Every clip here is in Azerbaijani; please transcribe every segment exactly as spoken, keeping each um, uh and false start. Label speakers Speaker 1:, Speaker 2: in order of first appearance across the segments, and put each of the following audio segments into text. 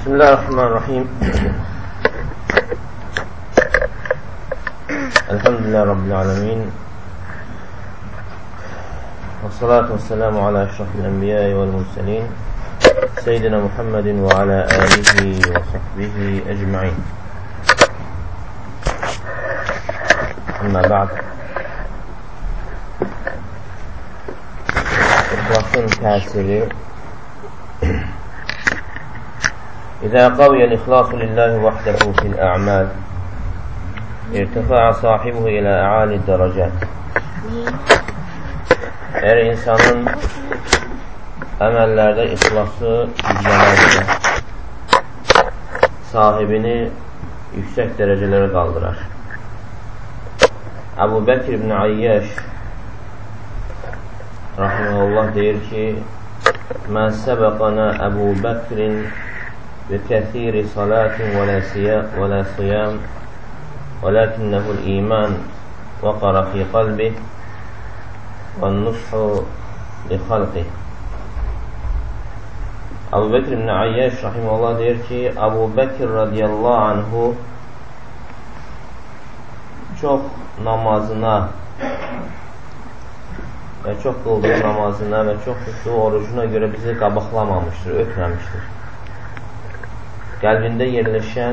Speaker 1: Bismillahirrahmanirrahim. Elhamdülillah Rabbil alemin. Ve salatu ve selamu ala eşrafil enbiyayı vel murselin. Seyyidina Muhammedin ve ala alihi ve sahbihi ecma'in. Amma ba'd. İhlasın təsiri. İzâ qaviyel ihlâsu lillahi vahdehu fil a'mal irtifa'a sahibuhu ilə a'ali dərəcət. Əgər insanın əməllərdə ixlası güclənərsə, sahibini yüksək dərəcələrə qaldırar. Əbu Bəkir ibn Ayyaş rahimehullah deyir ki, Mə səbəqana Əbu Bəkrin بكثير صلاة ولا صيام ولا صيام ولكنه الإيمان وقر في قلبه والنصح لخلقه. Əbu Bəkir ibn Ayyaş rahimehullah deyir ki, Əbu Bəkir radiyallahu anhu çox namazına və çox qıldığı namazına və çox tutduğu orucuna görə bizi qabaqlamamışdır, ötməmişdir. Qəlbində yerləşən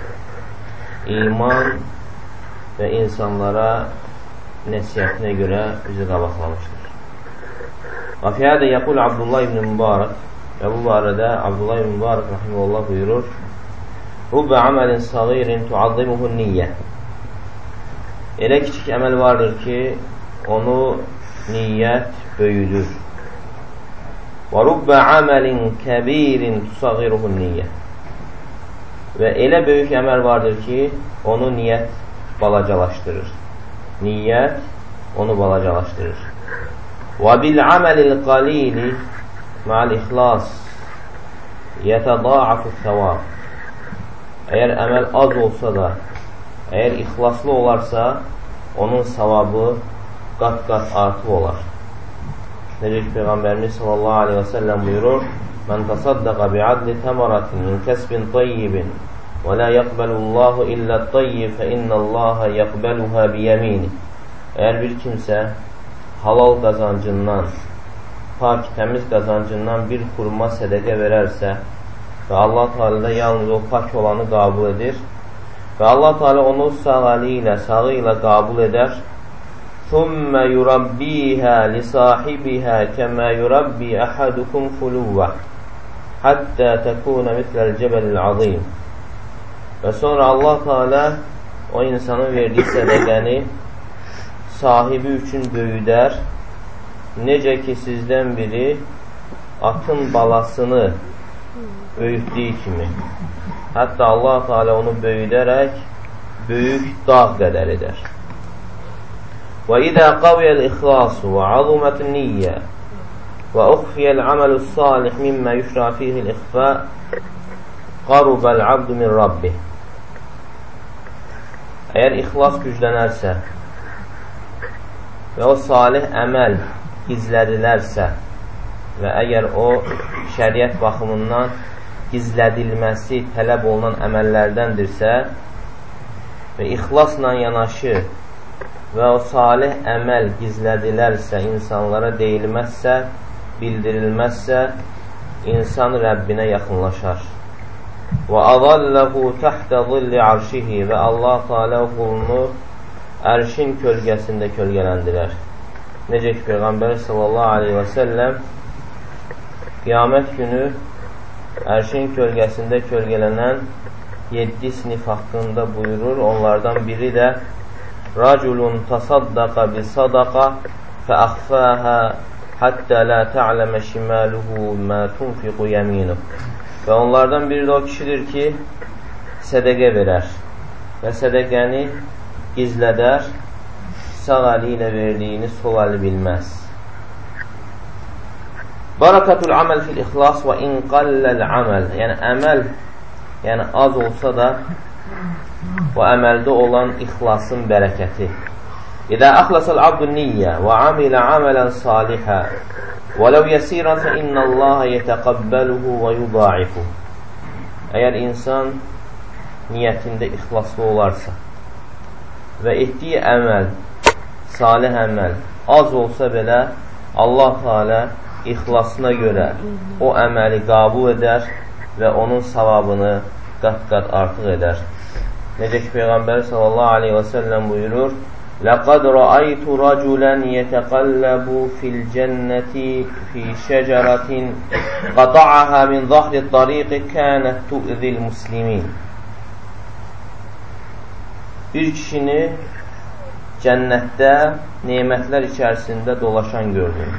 Speaker 1: iman və insanlara nəsiyyətinə görə bizi qabaqlamışdır. Və fiyədə yəqul Abdullah ibn Mübarək və bu barədə Abdullah ibn Mübarək rahimehullah buyurur: Rubbə əməlin sagirin tuazzimuhu niyyə. Elə kiçik əməl vardır ki, onu niyyət böyüdür. Və rubbə əməlin kəbirin tusagiruhu niyyə. Və elə böyük əməl vardır ki, onu niyyət balacalaşdırır. Niyyət onu balacalaşdırır. Və bil-əməlil qalili ma'l-ixlas yətəda'afu səvab. Əgər əməl az olsa da, əgər ixlaslı olarsa, onun savabı qat-qat artıq olar. Necə ki, Peyğəmbərimiz sallallahu aleyhi və səlləm buyurur: Mən təsaddaqa bi'adli təmaratin min kəsbin tayyibin və la yəqbəlullahu illə tayyib fə innəllaha yəqbəluhə biyəmini. Əgər bir kimsə halal qazancından, pak, təmiz qazancından bir xurma sədəqə verərsə və Allah Teala yalnız o pak olanı qabul edir və Allah Teala onu sağ əli ilə, sağı ilə qabul edər. Thumma yurabbiha li sahibiha kema yurabbi ahadukum fuluwa hatta takuna mithlal cebalil azim. Və sonra Allah Teala o insanın verdiyi sədəqəni sahibi üçün böyüdər. Necə ki sizdən biri atın balasını böyütdüyü kimi. Hətta Allah Teala onu böyüdərək böyük dağ qədər edər. وإذا قوي الإخلاص وعظمت النية وأخفي العمل الصالح مما يشرع فيه الإخفاء قرب العبد من ربه. Əgər ixlas güclənərsə və o salih əməl gizlədilərsə və əgər o şəriət baxımından gizlədilməsi tələb olunan əməllərdəndirsə və ixlasla yanaşı və o salih əməl gizlədilərsə, insanlara deyilməzsə, bildirilməzsə, insan Rəbbinə yaxınlaşar. Və azalləhu təhtə zilli arşihi və Allah Teala qulunu ərşin kölgəsində kölgələndirər. Necə ki, Peyğəmbər sallallahu aleyhi və səlləm qiyamət günü ərşin kölgəsində kölgələnən yeddi sinif haqqında buyurur. Onlardan biri də Raculun tasaddaqa bi sadaqa fə əxfəhə həttə lə tə'ləmə şimaluhu mə tunfiqu yəminuh. Və onlardan biri də o kişidir ki, sədəqə verər və sədəqəni gizlədər, sağ əli ilə verdiyini sol əli bilməz. Barakatul aməl fil ixlas və inqalləl aməl. Yəni, əməl yəni az olsa da və əməldə olan ixlasın bərəkəti. İdə əxləsəl abdun niyyə və amilə amələn salihə və ləv yəsirən fə innəllaha yətəqəbbəluhu və yudaifuhu. əgər insan niyyətində ixlaslı olarsa və etdiyi əməl, salih əməl az olsa belə, Allah Teala ixlasına görə o əməli qəbul edər və onun savabını qat-qat artıq edər. Necə ki, Peyğəmbər sallallahu aleyhi və səlləm buyurur, لَقَدْ رَأَيْتُ رَجُلًا يَتَقَلَّبُ فِي الْجَنَّةِ فِي شَجَرَةٍ قَطَعَهَا مِنْ ظَهْرِ الطَّرِيقِ كَانَتْ تُؤْذِي الْمُسْلِمِينَ. Bir kişini cənnətdə nemətlər içərisində dolaşan gördüm.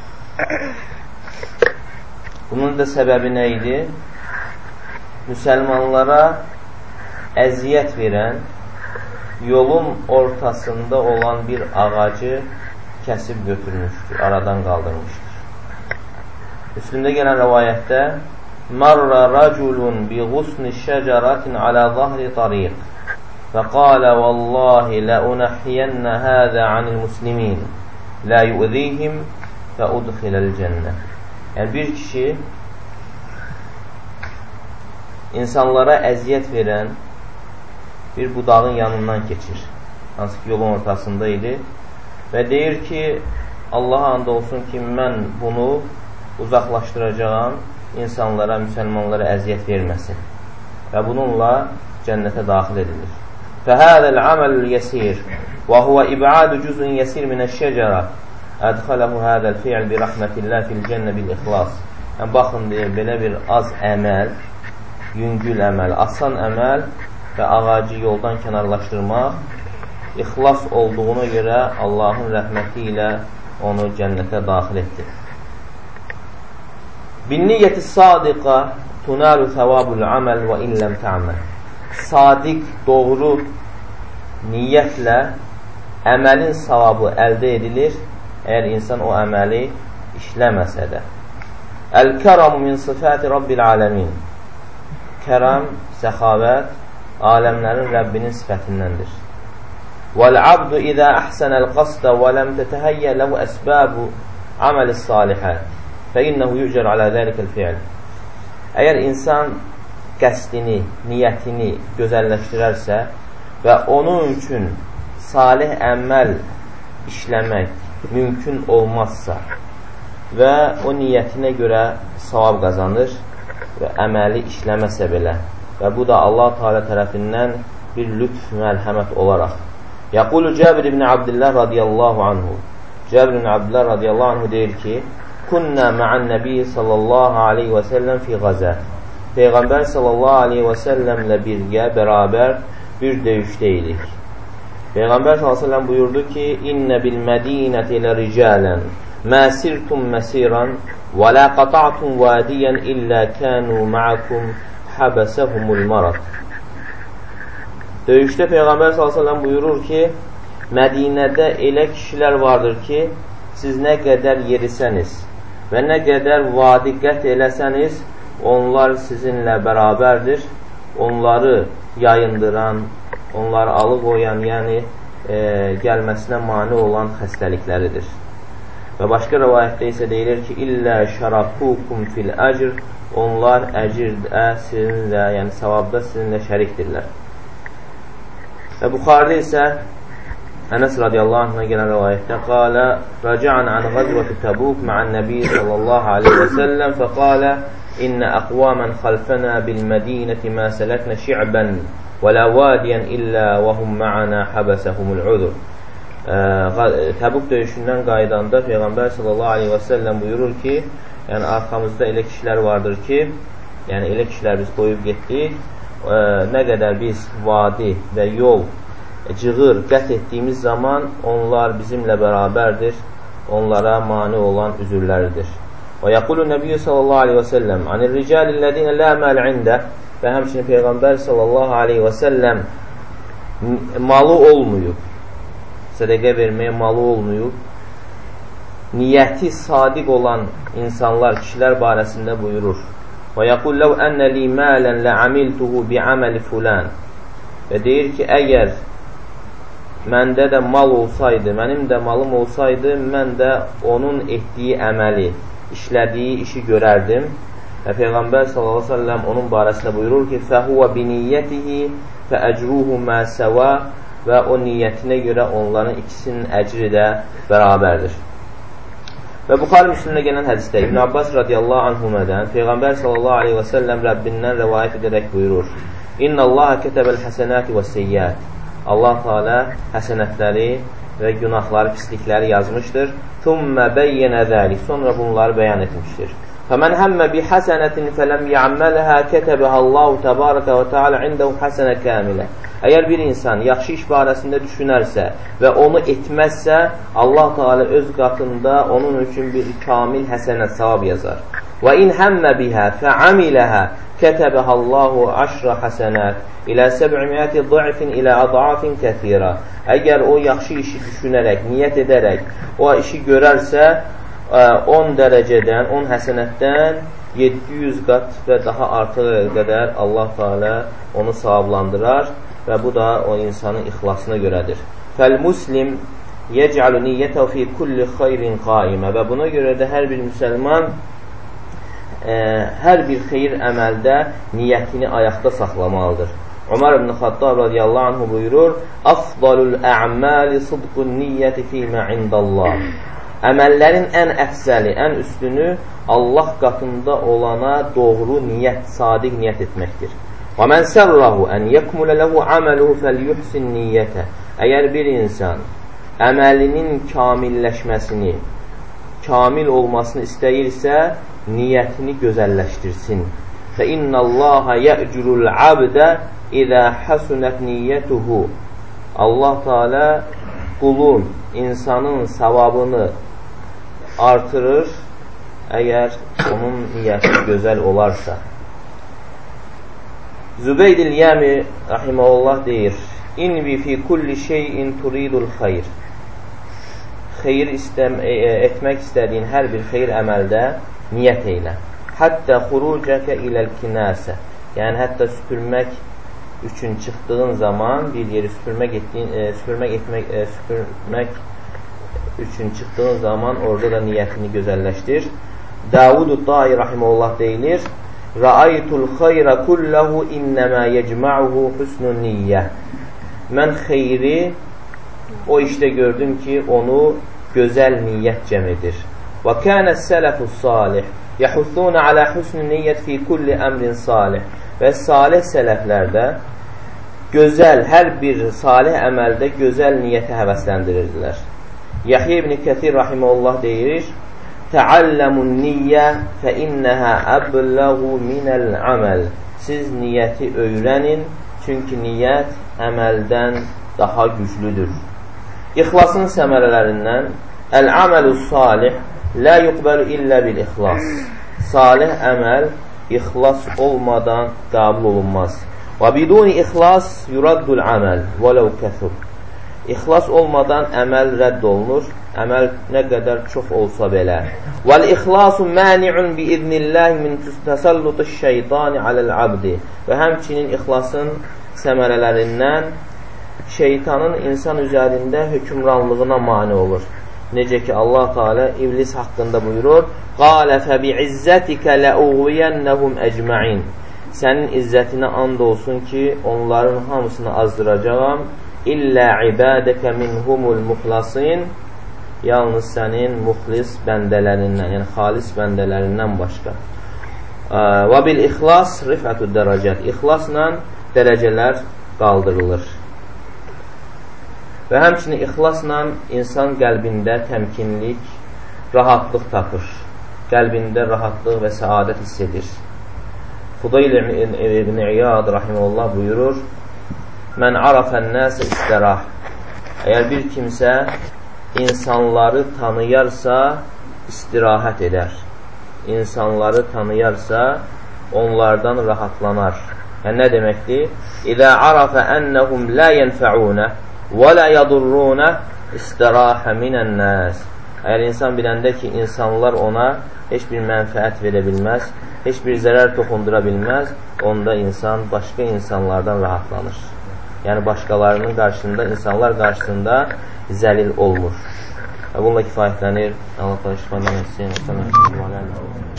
Speaker 1: Bunun da səbəbi nə idi? Müsəlmanlara əziyyət verən, yolun ortasında olan bir ağacı kəsib götürmüşdür, aradan qaldırmışdır. Müslimdə gələn rəvayətdə Marra raculun bi ghusni şəcəratin alə zahri tariq və qalə vallahi lə unəhiyyənnə həzə anil muslimin lə yu'zihim və udxiləl cənnə. Yəni bir kişi insanlara əziyyət verən bir budağın yanından keçir. Hansı ki, yolun ortasında idi. Və deyir ki, Allaha and olsun ki, mən bunu uzaqlaşdıracağım, insanlara, müsəlmanlara əziyyət verməsin. Və bununla cənnətə daxil edilir. Fəhədəl əməl yəsir və huvə ibadu cüzün yəsir minəşşəcərə ədxələhu hədəl fi'l bi rəhmətillah fil cənnə bil ixlas. Yəni, baxın, deyir, belə bir az əməl, yüngül əməl, asan əməl və ağacı yoldan kənarlaşdırmaq ixlas olduğuna görə Allahın rəhməti ilə onu cənnətə daxil etdi. Bin-niyyəti sadiqa tunalu savabul aməl və illəm tə'məl. Sadiq, doğru niyyətlə əməlin savabı əldə edilir, əgər insan o əməli işləməsə də. Əl-kəramu min sıfəti Rabbil aləmin. Kəram, səxavət aləmlərin Rəbbinin sifətindəndir. وَالْعَبْدُ إِذَا أَحْسَنَ الْقَصْدَ وَلَمْ تَتَهَيَّ لَهُ أَسْبَابُ عَمَلِ الصَّالِحَاتِ فَإِنَّهُ يُجْرَ عَلَى ذَلِكَ الْفِعْلِ. Əgər insan qəsdini, niyyətini gözəlləşdirərsə və onun üçün salih əməl işləmək mümkün olmazsa və o niyyətinə görə savab qazanır və əməli işləməsə belə və bu da Allah Teala tərəfindən bir lütf, mərhəmət olaraq. Yaqulu Cabir ibn Abdullah radiyallahu anhu. Cabir ibn Abdullah radiyallahu anhu deyir ki, Kunna ma'an nəbi sallallahu aleyhi və səlləm fi qazə. Peyğəmbər sallallahu aleyhi və səlləmlə birgə, bərabər bir döyüşdə idik. Peyğəmbər sallallahu aleyhi və səlləm buyurdu ki, İnnə bil mədinəti ilə ricalən mə sirtum məsiran və lə qata'tum vədiyən illə kənu ma'akum həbəsəhumul marad. Döyüşdə Peyğəmbər sallallahu əleyhi və səlləm buyurur ki, Mədinədə elə kişilər vardır ki, siz nə qədər yerisəniz və nə qədər vadi qət eləsəniz, onlar sizinlə bərabərdir. Onları yayındıran, onları alıqoyan, yəni e, gəlməsinə mane olan xəstəlikləridir. Və başqa rəvayətdə isə deyilir ki, İllə şərakukum fil əcr. Onlar əcirdə sizinlə, yəni savabda sizinlə şərikdirlər. Və Buxarıda isə Ənəs radiyallahu anhına gələn rəvayətdə qalə rəcə'an an ğazvəti Təbuk ma'an nəbi sallallahu aleyhi və səlləm fəqalə innə əqvamən xalfənə bil-mədinəti mə sələknə şi'bən və lə vadiyən illə və hum ma'ana həbəsəhumul udur. Təbuk döyüşündən qaydanda Peyğəmbər sallallahu aleyhi və səlləm buyurur ki, yəni arxamızda elə kişilər vardır ki, yəni elə kişilər biz qoyub getdik, e, nə qədər biz vadi və yol, e, cığır qət etdiyimiz zaman onlar bizimlə bərabərdir, onlara mane olan üzürləridir. Və yəqulu Nəbiyyə sallallahu aleyhi və səlləm anir ricalillədinə lə məl ində və həmçinin Peyğəmbər sallallahu aleyhi və səlləm malı olmuyub, sədəqə verməyə malı olmuyub, niyyəti sadiq olan insanlar, kişilər barəsində buyurur. Və yəqul ləv ənə li mələn lə amiltuhu bi əməli fulan. Və deyir ki, əgər məndə də mal olsaydı, mənim də malım olsaydı, mən də onun etdiyi əməli, işlədiyi işi görərdim. Və Peyğəmbər sallallahu əleyhi və səlləm onun barəsində buyurur ki, fəhuvə biniyyətihi fəəcruhu mə səvə və o niyyətinə görə onların ikisinin əcri də bərabərdir. Və Buxari Müslimdə gələn hədisdə İbn Abbas radiyallahu anhumədən Peyğəmbər sallallahu aleyhi və səlləm Rəbbindən rəvayət edərək buyurur: İnna Allaha kətəbəl həsənəti və seyyət. Allah Teala həsənətləri və günahları, pislikləri yazmışdır. Thumma beyyənə zəlik. Sonra bunları bəyan etmişdir. Fəmən həmmə bi həsənətin fələm yə'mələhə kətəbəhə Allahu təbarəkə və teala indəhu həsənə kəmilə. Əgər bir insan yaxşı iş barəsində düşünərsə və onu etməzsə, Allah Teala öz qatında onun üçün bir kamil həsənət savab yazar. Və in həmmə bihə fə'amiləhə kətəbəhə Allahu əşrə həsənət ilə səb'imiyyəti ضعfin ilə adafin kəthira. Əgər o yaxşı işi düşünərək, niyyət edərək o işi görərsə, on dərəcədən, on həsənətdən yeddi yüz qat və daha artıq qədər Allah Teala onu savablandırar və bu da o insanın ixlasına görədir. Fəl-muslim yec'alu niyyətəhu fi kulli xeyrin qaimə. Və buna görə də hər bir müsəlman ə, hər bir xeyir əməldə niyyətini ayaqda saxlamalıdır. Ömər ibn Xattab radiyallahu anhu buyurur: "Afdalul a'mali sidqun niyyəti fīmə indallah." Əməllərin ən əfsəli, ən üstünü Allah qatında olana doğru niyyət, sadiq niyyət etməkdir. Və mən sərrahu ən yəkmulə ləhu aməluhu fəlyuhsin niyyətə. Əgər bir insan əməlinin kamilləşməsini, kamil olmasını istəyirsə, niyyətini gözəlləşdirsin. Fə innallaha yə'curul abdə İzə həsunət niyyətuhu. Allah Teala qulun, insanın savabını artırır, əgər onun niyyəti gözəl olarsa. Zübeydil Yəmi rahiməhullah deyir: İnvi fi kulli şeyin turidul xeyr. Xeyir istəm e, etmək istədiyin hər bir xeyir əməldə niyyət eylə. Hətta xurucəkə iləl kinəsə. Yəni hətta süpürmək üçün çıxdığın zaman, bir yeri süpürmək etdiyin, e, süpürmək etmək, e, süpürmək üçün çıxdığın zaman orada da niyyətini gözəlləşdir. Davud-u Dai rahiməhullah deyilir: Ra'aytul xeyra kullahu innəmə yecma'uhu husnun niyyə. Mən xeyri o işdə gördüm ki, onu gözəl niyyət cəm edir. Və kənə sələfus salih yəhuthunə alə husnun niyyət fi kulli əmrin salih. Və salih sələflərdə gözəl, hər bir salih əməldə gözəl niyyəti həvəsləndirirdilər. Yahya ibn Kəthir rahiməhullah deyir: Təalləmun niyyə fə innəhə əbləğu minəl əməl. Siz niyyəti öyrənin, çünki niyyət əməldən daha güclüdür. İxlasın səmərələrindən əl-əməlus salih lə yuqbəlu illə bil-ixlas. Salih əməl ixlas olmadan qəbul olunmaz. Və biduni ixlas yuraddul əməl vələv kəthur. İxlas olmadan əməl rədd olunur, əməl nə qədər çox olsa belə. Vəl-ixlasu məni'un bi-idnilləhi min təsəllutu şeytani aləl-abdi. Və həmçinin ixlasın səmərələrindən şeytanın insan üzərində hökümranlığına mane olur. Necə ki, Allah Teala iblis haqqında buyurur: Qalə fəbi'izzətikə ləuğviyənnəhum əcməin. Sənin izzətinə and olsun ki, onların hamısını azdıracağam. İllə ibadəkə minhumul muxlasin. Yalnız sənin muxlis bəndələrindən, yəni xalis bəndələrindən başqa. Və bil-ixlas rifətü dərəcət. İxlasla dərəcələr qaldırılır. Və həmçinin ixlasla insan qəlbində təmkinlik, rahatlıq tapır. Qəlbində rahatlıq və səadət hiss edir. Fudayl ibn İyad rahimehullah buyurur: Mən arafən nəsə istərah. Əgər bir kimsə insanları tanıyarsa, istirahət edər. İnsanları tanıyarsa, onlardan rahatlanar. Yəni, nə deməkdir? İzə arafə ennəhum lə yənfəunə və lə yadurrunə istirahə minən nəs. Əgər insan biləndə ki, insanlar ona heç bir mənfəət verə bilməz, heç bir zərər toxundura bilməz, onda insan başqa insanlardan rahatlanır. Yəni, başqalarının qarşısında, insanlar qarşısında zəlil olmur. Və bununla kifayətlənir. Allah-u Teala şifalar etsin.